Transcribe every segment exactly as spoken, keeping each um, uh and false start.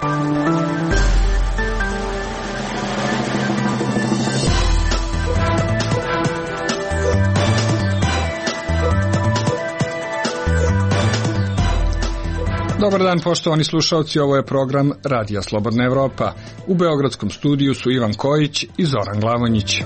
Dobar dan, poštovani slušalci, ovo je program Radija Slobodna Evropa. U beogradskom studiju su Ivan Kojić i Zoran Glavonjić.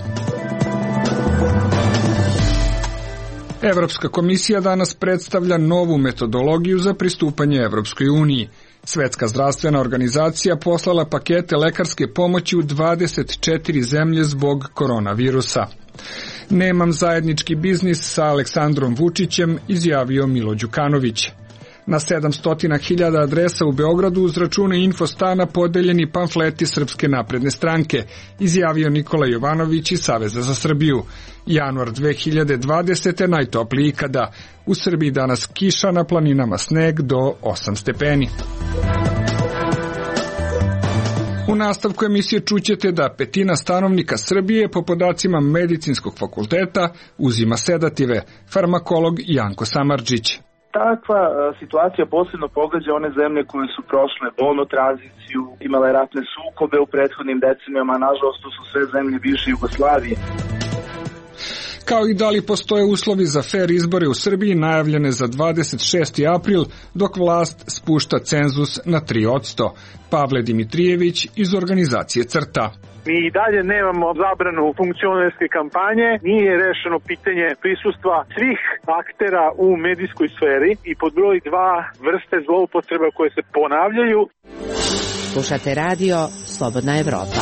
Evropska komisija danas predstavlja novu metodologiju za pristupanje Evropskoj uniji. Svetska zdravstvena organizacija poslala pakete lekarske pomoći u dvadeset četiri zemlje zbog koronavirusa. Nemam zajednički biznis sa Aleksandrom Vučićem, izjavio Milo Đukanović. Na sedamsto hiljada adresa u Beogradu uz račune Infostana podeljeni pamfleti Srpske napredne stranke, izjavio Nikola Jovanović iz Saveza za Srbiju. Januar dve hiljade dvadesete. najtopliji ikada. U Srbiji danas kiša, na planinama sneg do osam stepeni. U nastavku emisije čućete da petina stanovnika Srbije po podacima Medicinskog fakulteta uzima sedative. Farmakolog Janko Samardžić. Takva situacija posebno pogađa one zemlje koje su prošle bolnu tranziciju, imale ratne sukobe u prethodnim decenijama, nažalost to su sve zemlje bivše Jugoslavije. Kao i da li postoje uslovi za fer izbore u Srbiji najavljene za dvadeset šesti april, dok vlast spušta cenzus na tri posto. Pavle Dimitrijević iz organizacije CRTA. Mi i dalje nemamo zabranu funkcionerske kampanje, nije rešeno pitanje prisustva svih aktera u medijskoj sferi i pod broj dva vrste zloupotreba koje se ponavljaju. Slušate radio Slobodna Evropa.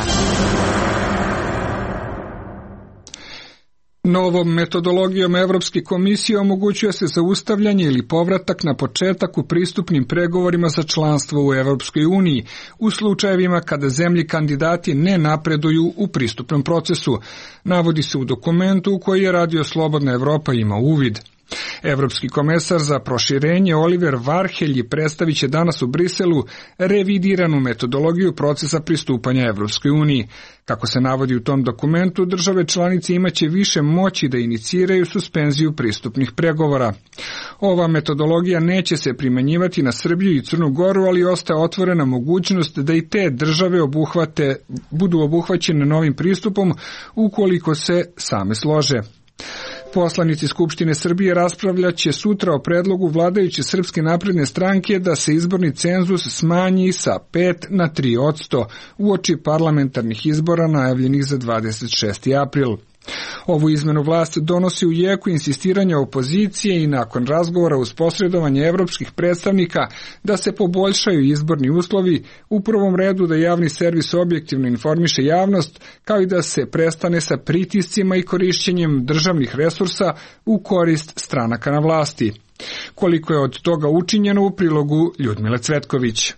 Novom metodologijom Evropske komisije omogućuje se zaustavljanje ili povratak na početak u pristupnim pregovorima za članstvo u Evropskoj uniji u slučajevima kada zemlji kandidati ne napreduju u pristupnom procesu, navodi se u dokumentu u koji je Radio Slobodna Evropa ima uvid. Evropski komesar za proširenje Oliver Varhelji predstavit će danas u Briselu revidiranu metodologiju procesa pristupanja Evropskoj uniji. Kako se navodi u tom dokumentu, države članice imaće više moći da iniciraju suspenziju pristupnih pregovora. Ova metodologija neće se primenjivati na Srbiju i Crnu Goru, ali ostaje otvorena mogućnost da i te države obuhvate, budu obuhvaćene novim pristupom ukoliko se same slože. Poslanici Skupštine Srbije raspravljaće sutra o predlogu vladajuće Srpske napredne stranke da se izborni cenzus smanji sa pet na tri posto uoči parlamentarnih izbora najavljenih za dvadeset šesti april. Ovu izmenu vlast donosi u jeku insistiranja opozicije i nakon razgovora uz posredovanje evropskih predstavnika da se poboljšaju izborni uslovi, u prvom redu da javni servis objektivno informiše javnost, kao i da se prestane sa pritiscima i korišćenjem državnih resursa u korist stranaka na vlasti. Koliko je od toga učinjeno u prilogu Ljudmile Cvetković.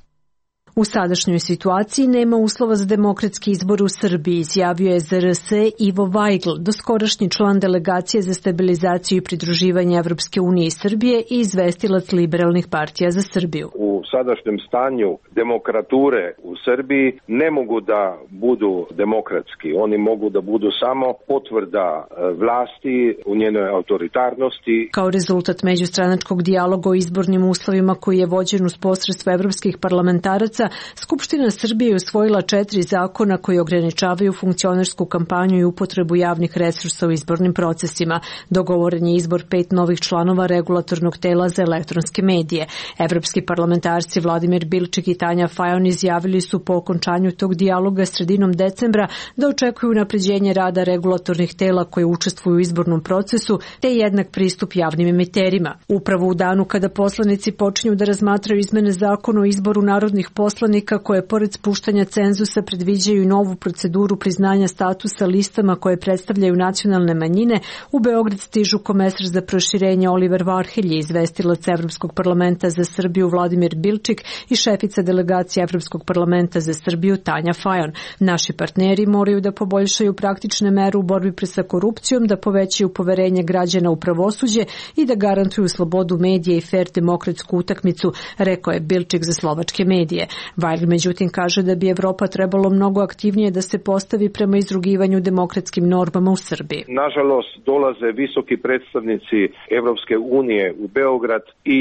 U sadašnjoj situaciji nema uslova za demokratski izbor u Srbiji, izjavio je Z R S Ivo Vajgl, doskorašnji član delegacije za stabilizaciju i pridruživanje Evropske unije i Srbije i izvestilac liberalnih partija za Srbiju. U sadašnjem stanju demokrature u Srbiji ne mogu da budu demokratski, oni mogu da budu samo potvrda vlasti u njenoj autoritarnosti. Kao rezultat međustranačkog dijaloga o izbornim uslovima koji je vođen uz posredstvo evropskih parlamentaraca, Skupština Srbije je usvojila četiri zakona koji ograničavaju funkcionersku kampanju i upotrebu javnih resursa u izbornim procesima. Dogovoren je izbor pet novih članova regulatornog tela za elektronske medije. Evropski parlamentarci Vladimir Bilčik i Tanja Fajon izjavili su po okončanju tog dijaloga sredinom decembra da očekuju unapređenje rada regulatornih tela koje učestvuju u izbornom procesu te jednak pristup javnim emiterima. Upravo u danu kada poslanici počinju da razmatraju izmene zakona o izboru narodnih poslanika koje pored spuštanja cenzusa predviđaju novu proceduru priznanja statusa listama koje predstavljaju nacionalne manjine, u Beograd stižu komesar za proširenje Oliver Varhelji, izvestilac Evropskog parlamenta za Srbiju Vladimir Bilčik i šefica delegacije Evropskog parlamenta za Srbiju Tanja Fajon. Naši partneri moraju da poboljšaju praktične mere u borbi sa korupcijom, da povećaju poverenje građana u pravosuđe i da garantuju slobodu medija i fer demokratsku utakmicu, rekao je Bilčik za slovačke medije. Vajgl međutim kaže da bi Evropa trebalo mnogo aktivnije da se postavi prema izrugivanju demokratskim normama u Srbiji. Nažalost, dolaze visoki predstavnici Evropske unije u Beograd i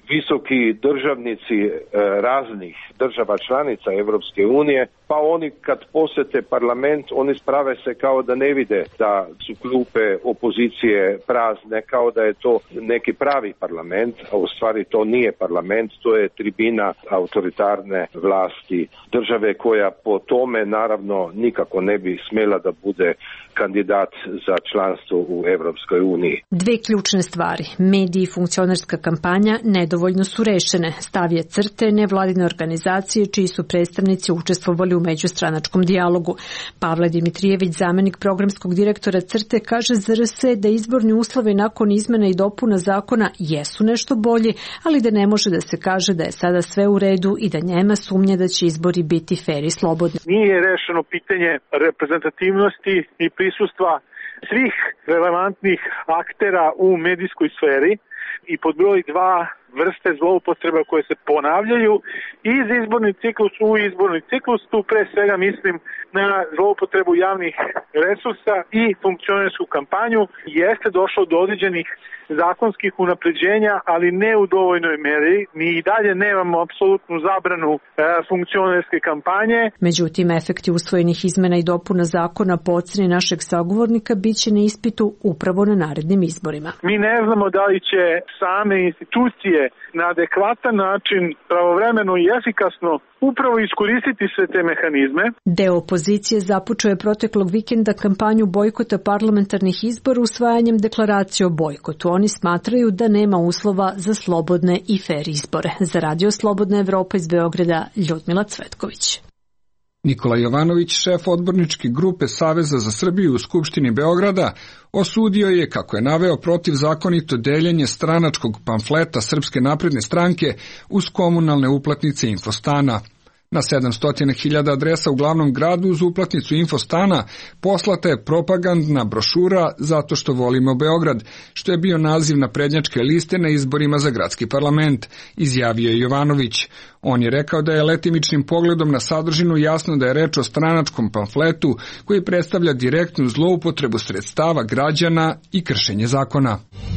visoki državnici e, raznih država članica Evropske unije, pa oni kad posete parlament, oni sprave se kao da ne vide da su klupe opozicije prazne, kao da je to neki pravi parlament, a u stvari to nije parlament, to je tribina autoritarne vlasti države koja po tome naravno nikako ne bi smjela da bude kandidat za članstvo u Evropskoj uniji. Dve ključne stvari, mediji i funkcionerska kampanja, nedovoljno su rešene. Stav je CRTE, nevladine organizacije čiji su predstavnici učestvovali u međustranačkom dijalogu. Pavle Dimitrijević, zamenik programskog direktora CRTE, kaže za R S da izborni uslovi nakon izmena i dopuna zakona jesu nešto bolji, ali da ne može da se kaže da je sada sve u redu i da nema sumnje da će izbori biti fer i slobodni. Nije rešeno pitanje reprezentativnosti i prisustva svih relevantnih aktera u medijskoj sferi i pod broj dva vrste zloupotreba koje se ponavljaju iz izborni ciklus u izborni ciklus. Tu pre svega mislim na zloupotrebu javnih resursa i funkcionersku kampanju. Jeste došlo do određenih zakonskih unapređenja, ali ne u dovoljnoj meri. Mi i dalje nemamo apsolutnu zabranu e, funkcionerske kampanje. Međutim, efekti usvojenih izmena i dopuna zakona po oceni našeg sagovornika biće na ispitu upravo na narednim izborima. Mi ne znamo da li će same institucije na adekvatan način, pravovremeno i efikasno upravo iskoristiti sve te mehanizme. Deo opozicije započeo je proteklog vikenda kampanju bojkota parlamentarnih izbora usvajanjem deklaracije o bojkotu. Oni smatraju da nema uslova za slobodne i fer izbore. Za Radio Slobodna Evropa iz Beograda, Ljudmila Cvetković. Nikola Jovanović, šef odborničke grupe Saveza za Srbiju u Skupštini Beograda, osudio je, kako je naveo, protivzakonito deljenje stranačkog pamfleta Srpske napredne stranke uz komunalne uplatnice Infostana. Na sedamsto hiljada adresa u glavnom gradu uz uplatnicu Infostana poslata je propagandna brošura Zato što volimo Beograd, što je bio naziv naprednjačke liste na izborima za gradski parlament, izjavio je Jovanović. On je rekao da je letimičnim pogledom na sadržinu jasno da je reč o stranačkom pamfletu koji predstavlja direktnu zloupotrebu sredstava građana i kršenje zakona.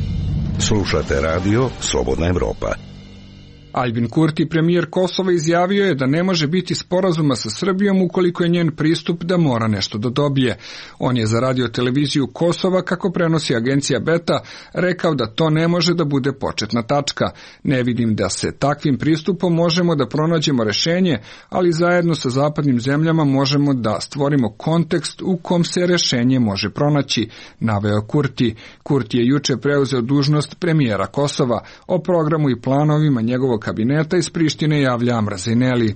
Slušate radio Slobodna Evropa. Albin Kurti, premijer Kosova, izjavio je da ne može biti sporazuma sa Srbijom ukoliko je njen pristup da mora nešto da dobije. On je za radio televiziju Kosova, kako prenosi agencija Beta, rekao da to ne može da bude početna tačka. Ne vidim da se takvim pristupom možemo da pronađemo rešenje, ali zajedno sa zapadnim zemljama možemo da stvorimo kontekst u kom se rešenje može pronaći, naveo Kurti. Kurti je juče preuzeo dužnost premijera Kosova. O programu i planovima njegovog kabineta iz Prištine javlja Amra Zineli.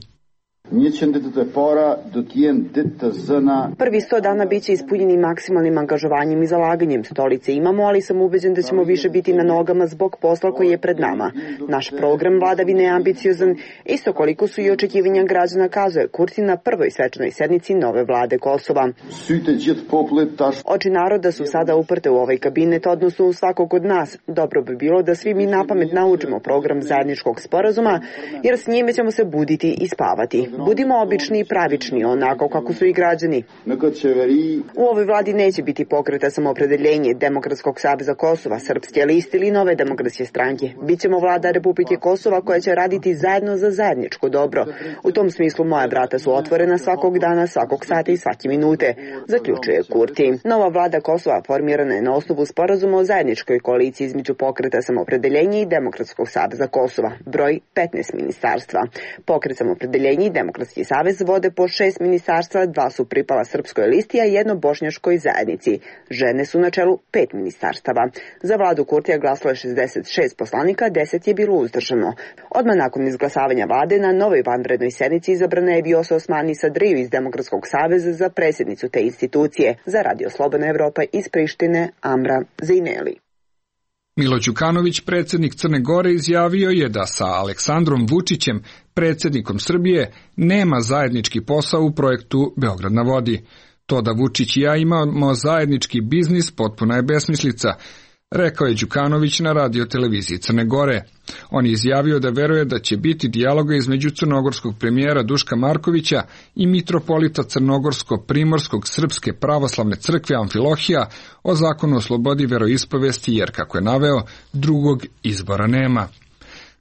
Prvi sto dana biće ispunjeni maksimalnim angažovanjem i zalaganjem. Stolice imamo, ali sam ubeđen da ćemo više biti na nogama zbog posla koji je pred nama. Naš program vladavine je ambiciozan, isto koliko su i očekivanja građana, kazuje Kurti na prvoj svečanoj sednici nove vlade Kosova. Oči naroda su sada uprte u ovaj kabinet, odnosno u svakog od nas. Dobro bi bilo da svi mi napamet naučimo program zajedničkog sporazuma, jer s njime ćemo se buditi i spavati. Budimo obični i pravični, onako kako su i građani. U ovoj vladi neće biti pokreta samoopredeljenje Demokratskog saveza Kosova, Srpske liste ili Nove demokratske stranke. Bićemo vlada Republike Kosova koja će raditi zajedno za zajedničko dobro. U tom smislu moja vrata su otvorena svakog dana, svakog sata i svake minute, zaključuje Kurti. Nova vlada Kosova formirana je na osnovu sporazuma o zajedničkoj koaliciji između pokreta samoopredeljenja i Demokratskog saveza Kosova, broj petnaest ministarstva. Pokret samoopredeljenja i Demokratski savez vode po šest ministarstva, dva su pripala Srpskoj listi, a jedno Bošnjačkoj zajednici. Žene su na čelu pet ministarstava. Za vladu Kurtija glasalo je šezdeset šest poslanika, deset je bilo uzdržano. Odmah nakon izglasavanja vlade na novoj vanrednoj sednici izabrana je Vjosa Osmani Sadriju iz Demokratskog saveza za predsjednicu te institucije. Za Radio Slobodna Evropa iz Prištine, Amra Zineli. Milo Đukanović, predsjednik Crne Gore, izjavio je da sa Aleksandrom Vučićem, predsjednikom Srbije, nema zajednički posao u projektu Beograd na vodi. To da Vučić i ja imamo zajednički biznis potpuna je besmislica, rekao je Đukanović na radio televiziji Crne Gore. On je izjavio da veruje da će biti dijaloga između crnogorskog premijera Duška Markovića i mitropolita crnogorsko-primorskog Srpske pravoslavne crkve Amfilohija o zakonu o slobodi veroispovesti, jer, kako je naveo, drugog izbora nema.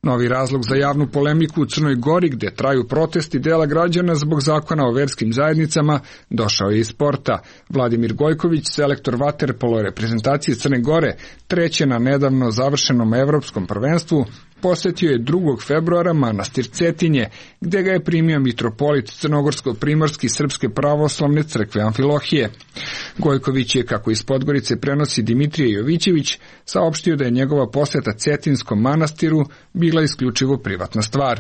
Novi razlog za javnu polemiku u Crnoj Gori, gde traju protesti dela građana zbog zakona o verskim zajednicama, došao je iz sporta. Vladimir Gojković, selektor vaterpolo reprezentacije Crne Gore, treće na nedavno završenom evropskom prvenstvu, posjetio je drugog februara manastir Cetinje, gde ga je primio mitropolit Crnogorsko-primorski Srpske pravoslavne crkve Amfilohije. Gojković je, kako iz Podgorice prenosi Dimitrije Jovićević, saopštio da je njegova posjeta Cetinskom manastiru bila isključivo privatna stvar.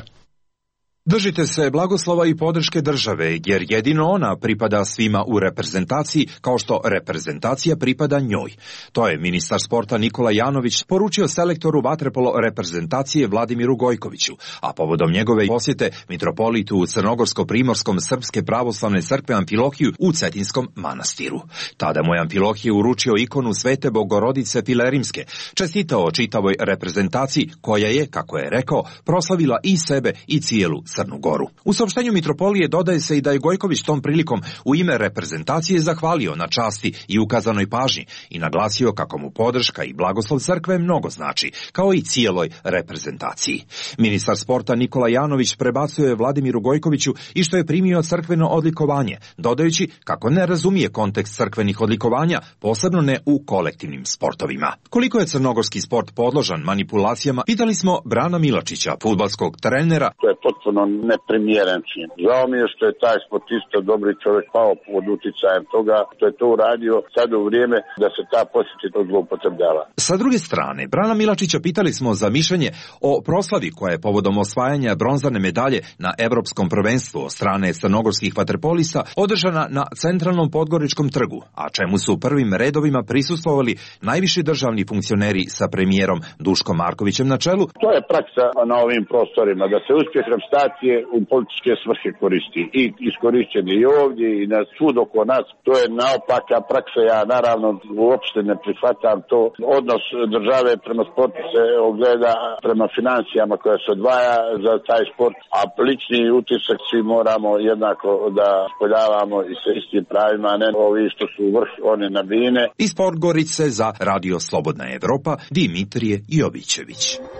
Držite se blagoslova i podrške države, jer jedino ona pripada svima u reprezentaciji, kao što reprezentacija pripada njoj. To je ministar sporta Nikola Janović poručio selektoru vaterpolo reprezentacije Vladimiru Gojkoviću, a povodom njegove posjete mitropolitu u Crnogorsko-primorskom Srpske pravoslavne crkve Amfilohiju u Cetinskom manastiru. Tada mu je Amfilohije uručio ikonu Svete Bogorodice Filerimske, čestitao čitavoj reprezentaciji koja je, kako je rekao, proslavila i sebe i cijelu Crnu Goru. U saopštenju mitropolije dodaje se i da je Gojković tom prilikom u ime reprezentacije zahvalio na časti i ukazanoj pažnji i naglasio kako mu podrška i blagoslov crkve mnogo znači, kao i cijeloj reprezentaciji. Ministar sporta Nikola Janović prebacuje je Vladimiru Gojkoviću i što je primio crkveno odlikovanje, dodajući kako ne razumije kontekst crkvenih odlikovanja, posebno ne u kolektivnim sportovima. Koliko je crnogorski sport podložan manipulacijama, pitali smo Brana Milačića, fudbalskog trenera. To je potpuno neprimjeren čin. Žao mi je što je taj sportista, dobri čovjek, pao pod uticajem toga, što je to uradio sad u vrijeme da se ta posjeta zloupotrebljava. Sa druge strane, Brana Milačića pitali smo za mišljenje o proslavi koja je povodom osvajanja bronzane medalje na Evropskom prvenstvu od strane crnogorskih vaterpolista održana na centralnom Podgoričkom trgu, a čemu su prvim redovima prisustvovali najviši državni funkcioneri sa premijerom Duškom Markovićem na čelu. To je praksa na ovim prostorima, da se uspjeh reprezentacije u političke svrhe koristi i iskorišćeni i ovdje i na svud oko nas. To je naopaka praksa, ja naravno uopšte ne prihvatam to. Odnos države prema sportu se ogleda prema financijama koja se odvaja za taj sport, a lični utisak svi moramo jednako da spoljavamo i sa istim pravima, a ne ovi što su vrh, one na bine. Iz Podgorice za Radio Slobodna Evropa, Dimitrije Jovićević.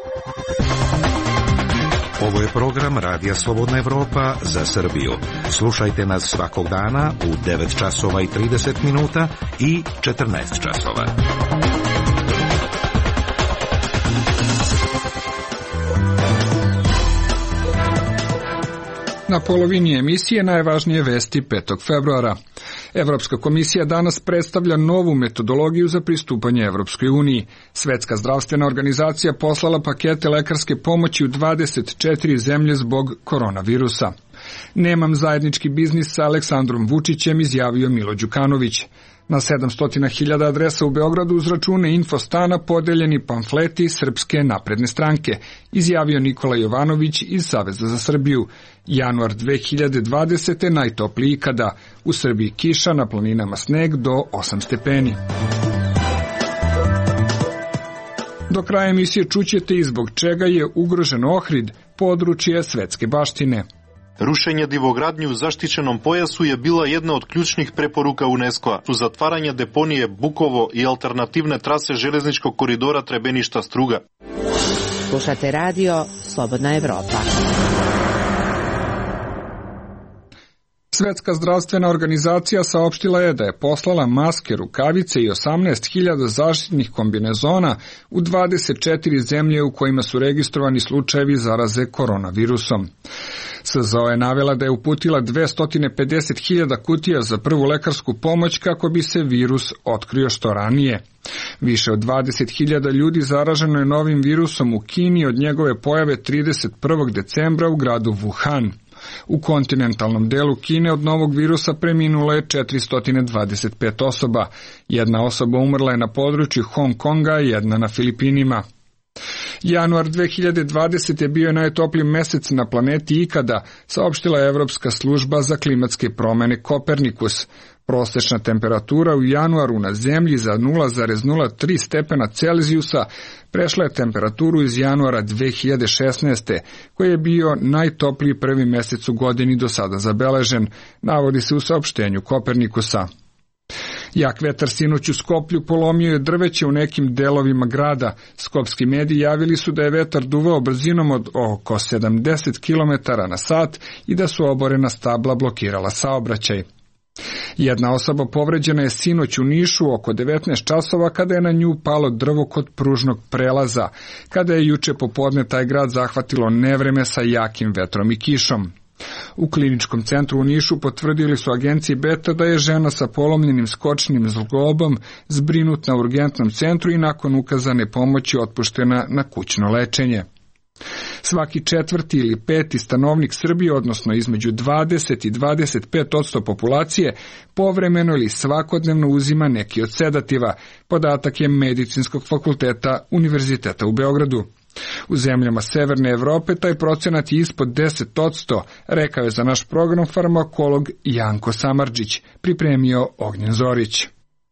Ovo je program Radija Slobodna Evropa za Srbiju. Slušajte nas svakog dana u devet časova i trideset minuta i četrnaest časova. Na polovini emisije najvažnije vesti petog februara. Evropska komisija danas predstavlja novu metodologiju za pristupanje Evropskoj uniji. Svetska zdravstvena organizacija poslala pakete lekarske pomoći u dvadeset četiri zemlje zbog koronavirusa. Nemam zajednički biznis sa Aleksandrom Vučićem, izjavio Milo Đukanović. Na sedamsto hiljada adresa u Beogradu uz račune Infostana podeljeni pamfleti Srpske napredne stranke, izjavio Nikola Jovanović iz Saveza za Srbiju. Januar dve hiljade dvadesete najtopliji ikada. U Srbiji kiša, na planinama sneg do osam stepeni. Do kraja emisije čućete i zbog čega je ugrožen Ohrid, područje svetske baštine. Rušenje divogradnje u zaštićenom pojasu je bila jedna od ključnih preporuka UNESCO-a. Su zatvaranja deponije Bukovo i alternativne trase železničkog koridora Trebeništa-Struga. Slušate radio Slobodna Evropa. Svetska zdravstvena organizacija saopštila je da je poslala maske, rukavice i osamnaest hiljada zaštitnih kombinezona u dvadeset četiri zemlje u kojima su registrovani slučajevi zaraze koronavirusom. S Z O je navela da je uputila dvesta pedeset hiljada kutija za prvu lekarsku pomoć kako bi se virus otkrio što ranije. Više od dvadeset hiljada ljudi zaraženo je novim virusom u Kini od njegove pojave trideset prvog decembra u gradu Wuhan. U kontinentalnom delu Kine od novog virusa preminulo je četiristo dvadeset pet osoba. Jedna osoba umrla je na području Hong Konga, jedna na Filipinima. Januar dve hiljade dvadesete bio je najtopliji mesec na planeti ikada, saopštila je Evropska služba za klimatske promene Kopernikus. Prosečna temperatura u januaru na zemlji za nula zarez nula tri stepena Celzijusa prešla je temperaturu iz januara dve hiljade šesnaeste, koji je bio najtopliji prvi mesec u godini do sada zabeležen, navodi se u saopštenju Kopernikusa. Jak vetar sinoć u Skoplju polomio je drveće u nekim delovima grada. Skopski mediji javili su da je vetar duvao brzinom od oko sedamdeset kilometara na sat i da su oborena stabla blokirala saobraćaj. Jedna osoba povređena je sinoć u Nišu oko devetnaest časova kada je na nju palo drvo kod pružnog prelaza, kada je juče popodne taj grad zahvatilo nevreme sa jakim vetrom i kišom. U kliničkom centru u Nišu potvrdili su agenciji Beta da je žena sa polomljenim skočnim zglobom zbrinut na urgentnom centru i nakon ukazane pomoći otpuštena na kućno lečenje. Svaki četvrti ili peti stanovnik Srbije, odnosno između dvadeset i dvadeset pet posto populacije, povremeno ili svakodnevno uzima neki od sedativa, podatak je Medicinskog fakulteta Univerziteta u Beogradu. U zemljama Severne Evrope taj procenat je ispod deset posto, rekao je za naš program farmakolog Janko Samardžić, pripremio Ognjen Zorić.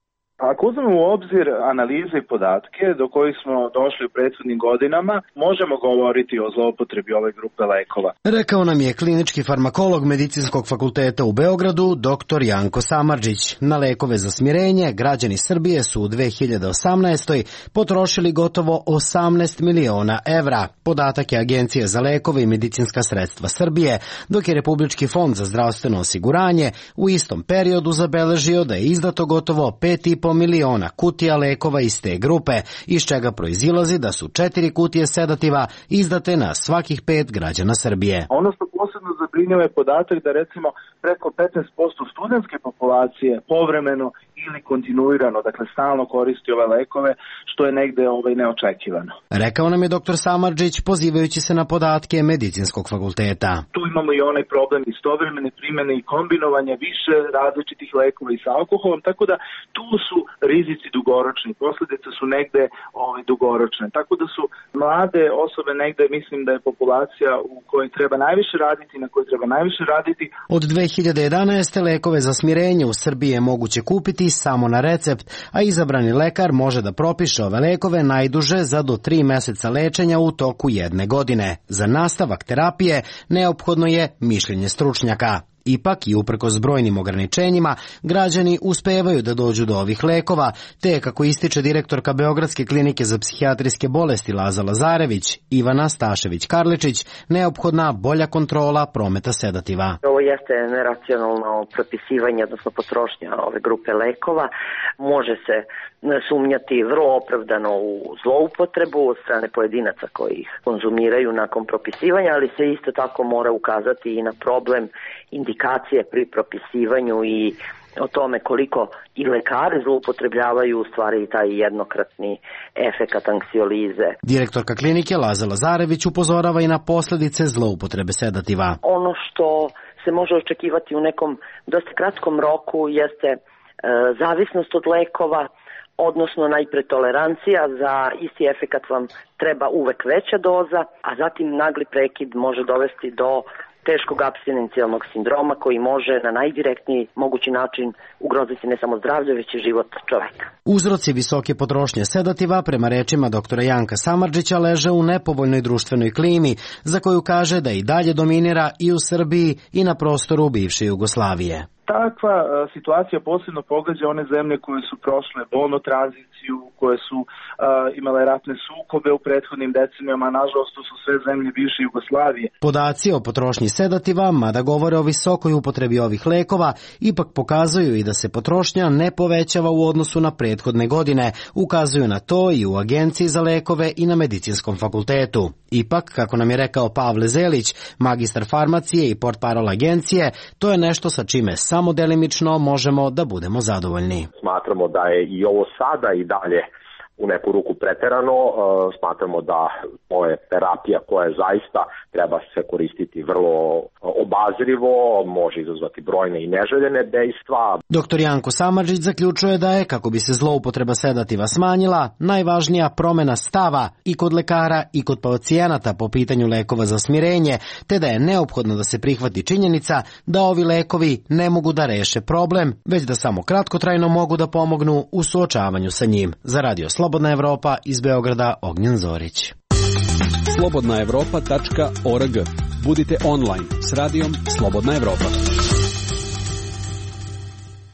Ako uzmemo u obzir analize i podatke do kojih smo došli u prethodnim godinama, možemo govoriti o zloupotrebi ove grupe lekova. Rekao nam je klinički farmakolog Medicinskog fakulteta u Beogradu, doktor Janko Samardžić. Na lekove za smirenje građani Srbije su u dve hiljade osamnaestoj. potrošili gotovo osamnaest miliona evra. Podatak je Agencije za lekove i medicinska sredstva Srbije, dok je Republički fond za zdravstveno osiguranje u istom periodu zabeležio da je izdato gotovo pet i po miliona kutija lekova iz te grupe, iz čega proizilazi da su četiri kutije sedativa izdate na svakih pet građana Srbije. Ono što posebno zabrinjava je podatak da recimo preko petnaest posto studentske populacije povremeno ili kontinuirano, dakle stalno koristi ove lekove, što je negde ovaj neočekivano. Rekao nam je doktor Samardžić pozivajući se na podatke Medicinskog fakulteta. Tu imamo i onaj problem istovremene primjene i kombinovanja više različitih lekova i sa alkoholom, tako da tu su rizici dugoročni, posljedice su negde ovaj, dugoročne. Tako da su mlade osobe negde, mislim da je populacija u kojoj treba najviše raditi, na kojoj treba najviše raditi. Od dve hiljade jedanaeste. lekove za smirenje u Srbiji je moguće kupiti samo na recept, a izabrani lekar može da propiše ove lekove najduže za do tri meseca lečenja u toku jedne godine. Za nastavak terapije neophodno je mišljenje stručnjaka. Ipak i uprkos brojnim ograničenjima, građani uspevaju da dođu do ovih lekova, te, kako ističe direktorka Beogradske klinike za psihijatrijske bolesti Laza Lazarević, Ivana Stašević-Karličić, neophodna bolja kontrola prometa sedativa. Ovo jeste neracionalno propisivanje, odnosno potrošnja ove grupe lekova. Može se sumnjati vrlo opravdano u zloupotrebu od strane pojedinaca koji ih konzumiraju nakon propisivanja, ali se isto tako mora ukazati i na problem indikacije pri propisivanju i o tome koliko i lekari zloupotrebljavaju u stvari taj jednokratni efekat anksiolize. Direktorka klinike Laza Lazarević upozorava i na posljedice zloupotrebe sedativa. Ono što se može očekivati u nekom dosta kratkom roku jeste e, zavisnost od lekova, odnosno najpre tolerancija, za isti efekat vam treba uvek veća doza, a zatim nagli prekid može dovesti do teškog apstinencijalnog sindroma koji može na najdirektniji mogući način ugroziti ne samo zdravlje, već i život čoveka. Uzroci visoke potrošnje sedativa, prema rečima doktora Janka Samardžića, leže u nepovoljnoj društvenoj klimi, za koju kaže da i dalje dominira i u Srbiji i na prostoru bivše Jugoslavije. Takva a, situacija posebno pogađa one zemlje koje su prošle bolnu tranziciju, koje su a, imale ratne sukobe u prethodnim decenijama, nažalost to su sve zemlje bivše Jugoslavije. Podaci o potrošnji sedativa, mada govore o visokoj upotrebi ovih lekova, ipak pokazuju i da se potrošnja ne povećava u odnosu na prethodne godine, ukazuju na to i u Agenciji za lekove i na Medicinskom fakultetu. Ipak, kako nam je rekao Pavle Zelić, magistar farmacije i portparol agencije, to je nešto sa čime samo delimično možemo da budemo zadovoljni. Smatramo da je i ovo sada i dalje u neku ruku preterano, smatramo da ovo je terapija koja zaista treba se koristiti vrlo obazrivo, može izazvati brojne i neželjene dejstva. Doktor Janko Samardžić zaključuje da je, kako bi se zloupotreba sedativa smanjila, najvažnija promena stava i kod lekara i kod pacijenata po pitanju lekova za smirenje, te da je neophodno da se prihvati činjenica da ovi lekovi ne mogu da reše problem, već da samo kratkotrajno mogu da pomognu u suočavanju sa njim. Za Radio Slobodna Evropa, iz Beograda, Ognjen Zorić. slobodna evropa tačka org. Budite online s radijom Slobodna Evropa.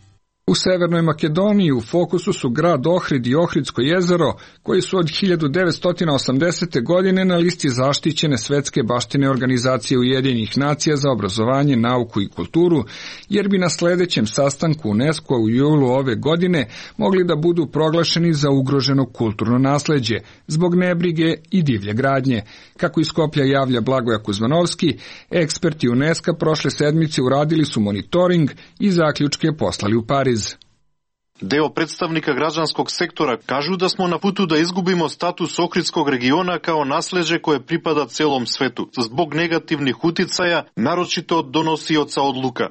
U Severnoj Makedoniji u fokusu su grad Ohrid i Ohridsko jezero, koji su od hiljadu devetsto osamdesete. godine na listi zaštićene svetske baštine Organizacije Ujedinjenih nacija za obrazovanje, nauku i kulturu, jer bi na sledećem sastanku UNESCO u julu ove godine mogli da budu proglašeni za ugroženo kulturno nasleđe zbog nebrige i divlje gradnje. Kako iz Skoplja javlja Blagoje Kuzmanovski, eksperti UNESCO prošle sedmice uradili su monitoring i zaključke poslali u Pariz. Deo predstavnika građanskog sektora kažu da smo na putu da izgubimo status Ohridskog regiona kao nasleđe koje pripada celom svetu, zbog negativnih uticaja, naročito od donosioca odluka.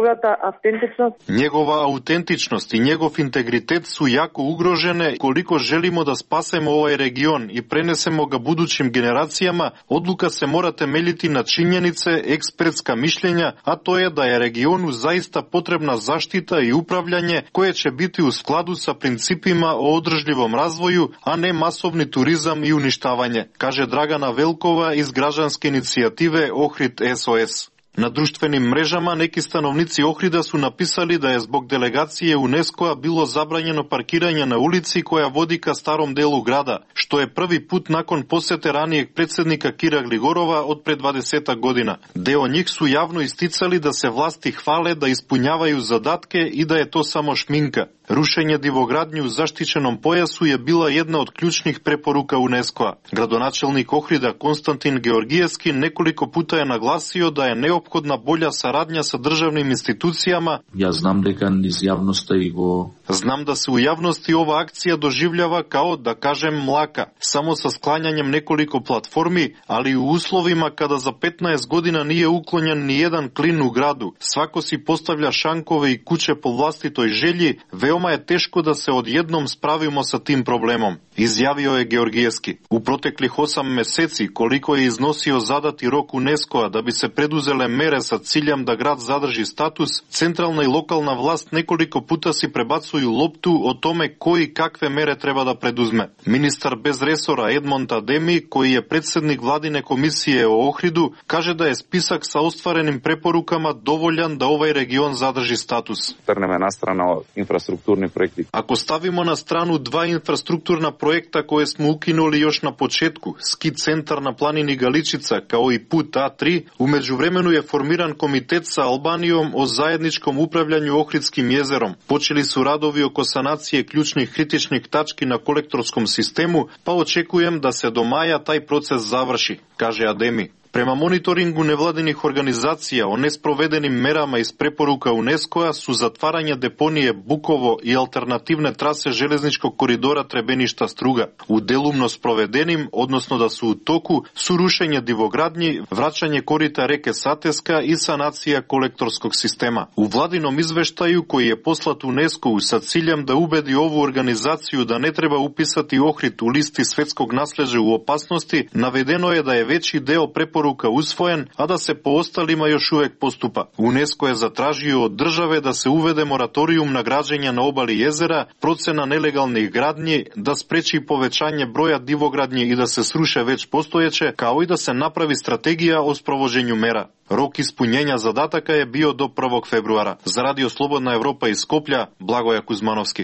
Njegova autentičnost i njegov integritet su jako ugrožene. Koliko želimo da spasemo ovaj region i prenesemo ga budućim generacijama, odluka se mora temeljiti na činjenice, ekspertska mišljenja, a to je da je regionu zaista potrebna zaštita i upravljanje koje će biti u skladu sa principima o održivom razvoju, a ne masovni turizam i uništavanje, kaže Dragana Velkova iz građanske inicijative Ohrid S O S. Na društvenim mrežama neki stanovnici Ohrida su napisali da je zbog delegacije UNESCO-a bilo zabranjeno parkiranje na ulici koja vodi ka starom delu grada, što je prvi put nakon posete ranijeg predsjednika Kira Gligorova od pre dvadeset godina. Deo njih su javno isticali da se vlasti hvale da ispunjavaju zadatke i da je to samo šminka. Rušenje divogradnje u zaštićenom pojasu je bila jedna od ključnih preporuka UNESCO-a. Gradonačelnik Ohrida Konstantin Georgijevski nekoliko puta je naglasio da je neophodna bolja saradnja sa državnim institucijama. Ja znam дека низ јавноста и го Znam da se u javnosti ova akcija doživljava kao, da kažem, mlaka, samo sa sklanjanjem nekoliko platformi, ali u uslovima kada za petnaest godina nije uklonjen ni jedan klin u gradu. Svako si postavlja šankove i kuće po vlastitoj želji, veoma je teško da se odjednom spravimo sa tim problemom, izjavio je Georgijevski. U proteklih osam meseci, koliko je iznosio zadati rok UNESCO-a da bi se preduzele mere sa ciljem da grad zadrži status, centralna i lokalna vlast nekoliko puta si prebacuju loptu o tome koji kakve mere treba da preduzme. Ministar bez resora Edmond Ademi, koji je predsjednik vladine komisije o Ohridu, kaže da je spisak sa ostvarenim preporukama dovoljan da ovaj region zadrži status. Trneme na stranu infrastrukturni projekti. Ako stavimo na stranu dva infrastrukturna projekta koje smo ukinuli još na početku, ski centar na planini Galičica kao i put A tri, u međuvremenu je formiran komitet sa Albanijom o zajedničkom upravljanju Ohridskim jezerom. Počeli su radovi oko sanacije ključnih kritičnih tački na kolektorskom sistemu, pa očekujem da se do maja taj proces završi, kaže Ademi. Prema monitoringu nevladinih organizacija o nesprovedenim merama iz preporuka UNESCO-a su zatvaranje deponije Bukovo i alternativne trase železničkog koridora Trebeništa-Struga. U delumno sprovedenim, odnosno da su u toku, su rušenje divogradnji, vraćanje korita reke Sateska i sanacija kolektorskog sistema. U vladinom izveštaju koji je poslat UNESCO-u sa ciljem da ubedi ovu organizaciju da ne treba upisati Ohrid u listi svetskog nasleđa u opasnosti, navedeno je da je veći deo preporuka preporuka usvojen, a da se po ostalima još uvek postupa. UNESCO je zatražio od države da se uvede moratorijum na građenja na obali jezera, procena nelegalnih gradnji, da spreči povećanje broja divogradnji i da se sruše već postojeće, kao i da se napravi strategija o sprovođenju mera. Rok ispunjenja zadataka je bio do prvog februara. Za Radio Slobodna Evropa iz Skoplja, Blagoje Kuzmanovski.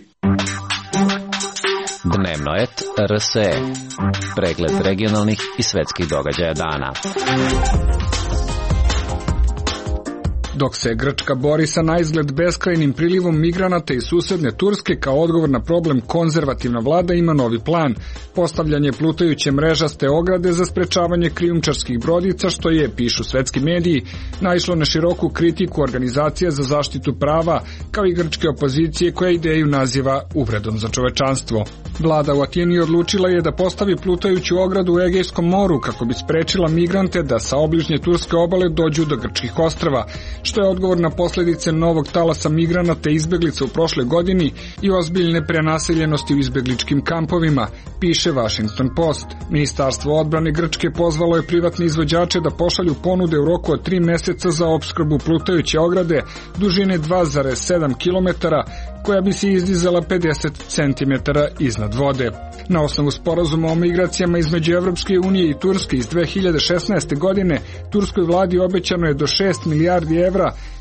Dnevno et R S E. Pregled regionalnih i svetskih događaja dana. Dok se Grčka bori sa naizgled beskrajnim prilivom migranata iz susedne Turske, kao odgovor na problem konzervativna vlada ima novi plan. Postavljanje plutajuće mrežaste ograde za sprečavanje krijumčarskih brodica, što je, pišu svetski mediji, naišlo na široku kritiku organizacija za zaštitu prava, kao i grčke opozicije koja ideju naziva uvredom za čovečanstvo. Vlada u Atini odlučila je da postavi plutajuću ogradu u Egejskom moru kako bi sprečila migrante da sa obližnje turske obale dođu do grčkih ostrava, što je odgovor na posledice novog talasa migranata i izbeglica u prošle godini i ozbiljne prenaseljenosti u izbegličkim kampovima, piše Washington Post. Ministarstvo odbrane Grčke pozvalo je privatne izvođače da pošalju ponude u roku od tri meseca za opskrbu plutajuće ograde dužine dva zarez sedam kilometara, koja bi se izdizala pedeset centimetara iznad vode. Na osnovu sporazuma o migracijama između Evropske unije i Turske iz dve hiljade šesnaeste godine, turskoj vladi obećano je do šest milijardi evra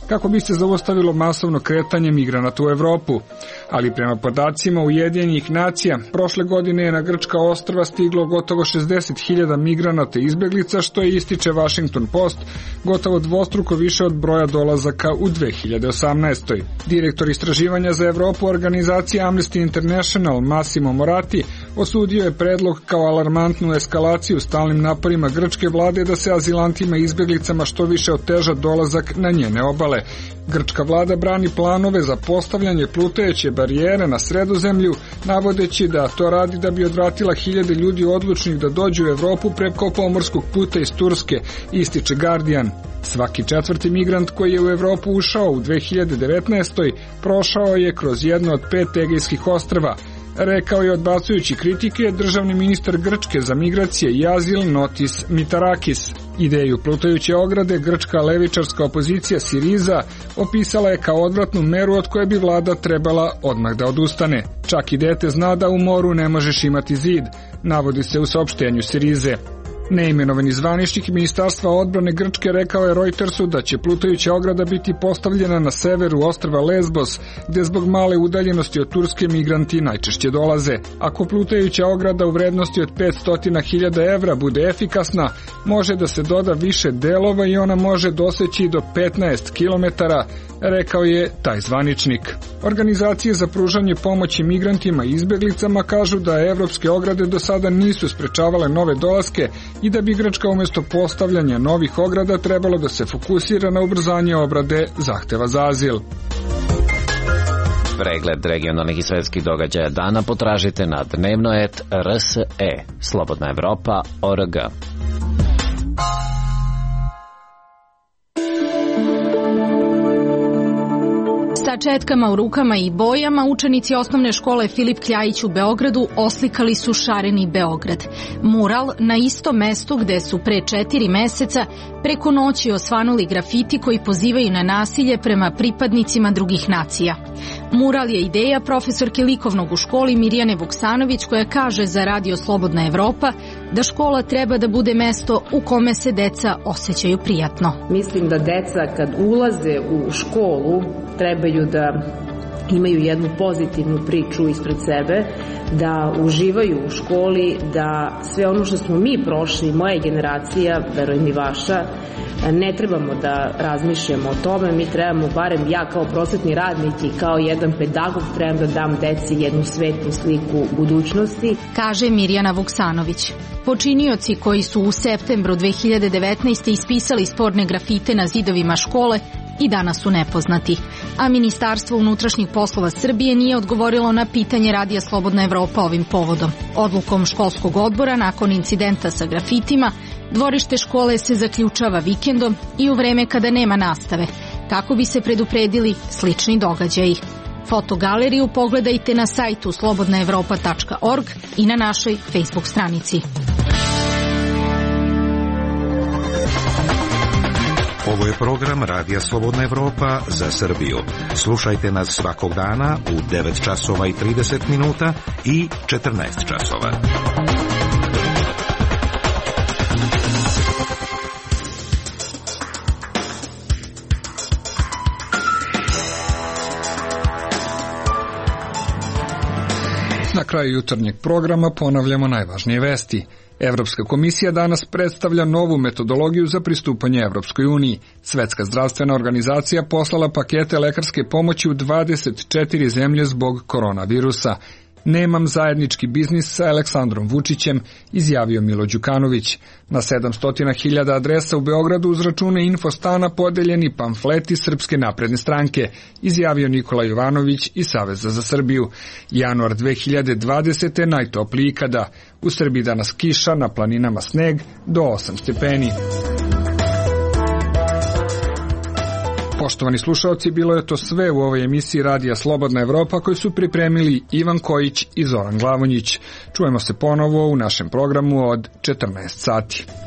kako bi se zaustavilo masovno kretanje migranata u Evropu. Ali prema podacima Ujedinjenih nacija, prošle godine je na grčka ostrva stiglo gotovo šezdeset hiljada migranata i izbeglica, što je, ističe Washington Post, gotovo dvostruko više od broja dolazaka u dve hiljade osamnaestoj. Direktor istraživanja za Evropu organizacije Amnesty International Massimo Moratti osudio je predlog kao alarmantnu eskalaciju stalnim naporima grčke vlade da se azilantima i izbeglicama što više oteža dolazak na njene obale. Grčka vlada brani planove za postavljanje plutajuće barijere na Sredozemlju, navodeći da to radi da bi odvratila hiljade ljudi odlučnih da dođu u Evropu preko pomorskog puta iz Turske, ističe Guardian. Svaki četvrti migrant koji je u Evropu ušao u dve hiljade devetnaestoj prošao je kroz jedno od pet Egejskih ostrva, rekao je odbacujući kritike državni ministar Grčke za migracije i azil Notis Mitarakis. Ideju plutajuće ograde grčka levičarska opozicija Siriza opisala je kao odvratnu meru od koje bi vlada trebala odmah da odustane. Čak i dete zna da u moru ne možeš imati zid, navodi se u saopštenju Sirize. Neimenovani zvaničnik Ministarstva odbrane Grčke rekao je Reutersu da će plutajuća ograda biti postavljena na severu ostrva Lesbos, gde zbog male udaljenosti od Turske migranti najčešće dolaze. Ako plutajuća ograda u vrednosti od petsto hiljada evra bude efikasna, može da se doda više delova i ona može doseći do petnaest kilometara, rekao je taj zvaničnik. Organizacije za pružanje pomoći migrantima i izbeglicama kažu da evropske ograde do sada nisu sprečavale nove dolaske i da bi Grčka umjesto postavljanja novih ograda trebalo da se fokusira na ubrzanje obrade zahteva za azil. Pregled regionalnih i svetskih događaja dana potražite na dnevno et er es e, slobodna evropa tačka org. Sa četkama u rukama i bojama učenici osnovne škole Filip Kljajić u Beogradu oslikali su šareni Beograd. Mural na istom mestu gde su pre četiri meseca preko noći osvanuli grafiti koji pozivaju na nasilje prema pripadnicima drugih nacija. Mural je ideja profesorke likovnog u školi Mirjane Vuksanović, koja kaže za Radio Slobodna Evropa da škola treba da bude mesto u kome se deca osjećaju prijatno. Mislim da deca kad ulaze u školu trebaju da imaju jednu pozitivnu priču ispred sebe, da uživaju u školi, da sve ono što smo mi prošli, moja generacija, verujem i vaša, ne trebamo da razmišljamo o tome, mi trebamo, barem ja kao prosvetni radnik i kao jedan pedagog, trebam da dam deci jednu svetlu sliku budućnosti, kaže Mirjana Vuksanović. Počinioci koji su u septembru dve hiljade devetnaeste. ispisali sporne grafite na zidovima škole i danas su nepoznati, a Ministarstvo unutrašnjih poslova Srbije nije odgovorilo na pitanje Radija Slobodna Evropa ovim povodom. Odlukom školskog odbora nakon incidenta sa grafitima, dvorište škole se zaključava vikendom i u vreme kada nema nastave, kako bi se predupredili slični događaji. Fotogaleriju pogledajte na sajtu slobodna evropa tačka org i na našoj Facebook stranici. Ovo je program Radija Slobodna Evropa za Srbiju. Slušajte nas svakog dana u devet časova i trideset minuta i četrnaest časova. Na kraju jutarnjeg programa ponavljamo najvažnije vesti. Evropska komisija danas predstavlja novu metodologiju za pristupanje Evropskoj uniji. Svetska zdravstvena organizacija poslala pakete lekarske pomoći u dvadeset četiri zemlje zbog koronavirusa. Nemam zajednički biznis sa Aleksandrom Vučićem, izjavio Milo Đukanović. Na sedamsto hiljada adresa u Beogradu uz račune Infostana podeljeni pamfleti Srpske napredne stranke, izjavio Nikola Jovanović iz Saveza za Srbiju. Januar dve hiljade dvadesete. najtopliji ikada. U Srbiji danas kiša, na planinama sneg do osam stepeni. Poštovani slušalci, bilo je to sve u ovoj emisiji Radija Slobodna Evropa koju su pripremili Ivan Kojić i Zoran Glavonjić. Čujemo se ponovo u našem programu od četrnaest sati.